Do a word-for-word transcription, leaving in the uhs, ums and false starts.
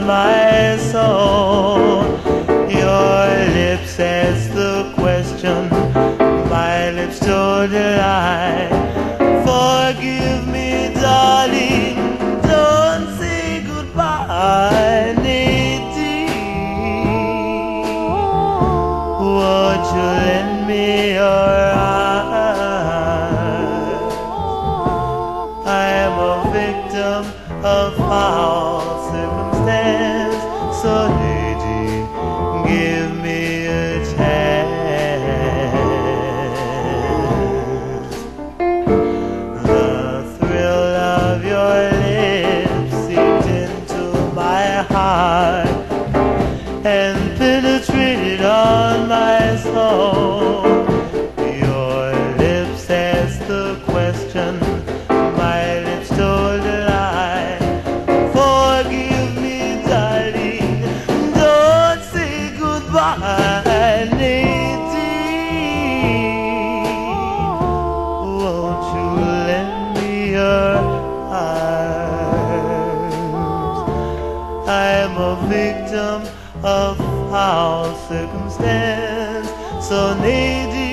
on my soul. Your lips ask the question, my lips told a lie. Forgive me, darling, don't say goodbye, Nadine. Won't you lend me your eyes? I am a victim of foul circumstance, so Nadine, give me a chance. The thrill of your lips seeped into my heart and penetrated on my soul. Your lips asked the question, my lips told a lie. Forgive me, darling, don't say goodbye, Nadine. Won't you lend me your arms? I am a victim of foul circumstance, so Nadine,